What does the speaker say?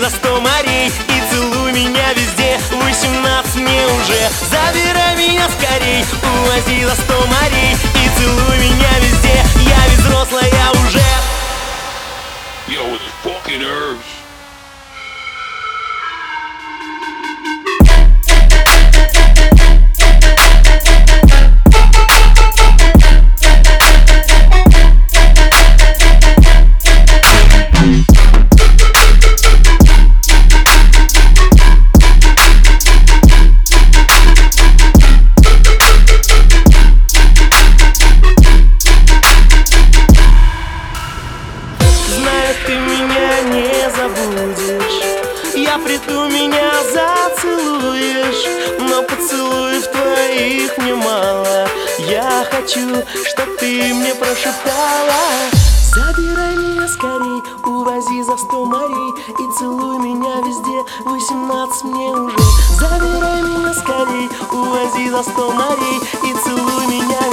за 100 морей и целуй меня везде. 18 мне уже, забирай меня скорей. Увози за 100 морей и целуй меня везде. Я ведь взрослая уже. Yo, it's fucking herbs. Ты меня не забудешь, я приду, меня зацелуешь, но поцелуев твоих мне мало. Я хочу, чтоб ты мне прошептала: забирай меня скорей, увози за 100 морей и целуй меня везде. 18 мне уже, забирай меня скорей, увози за 100 морей и целуй меня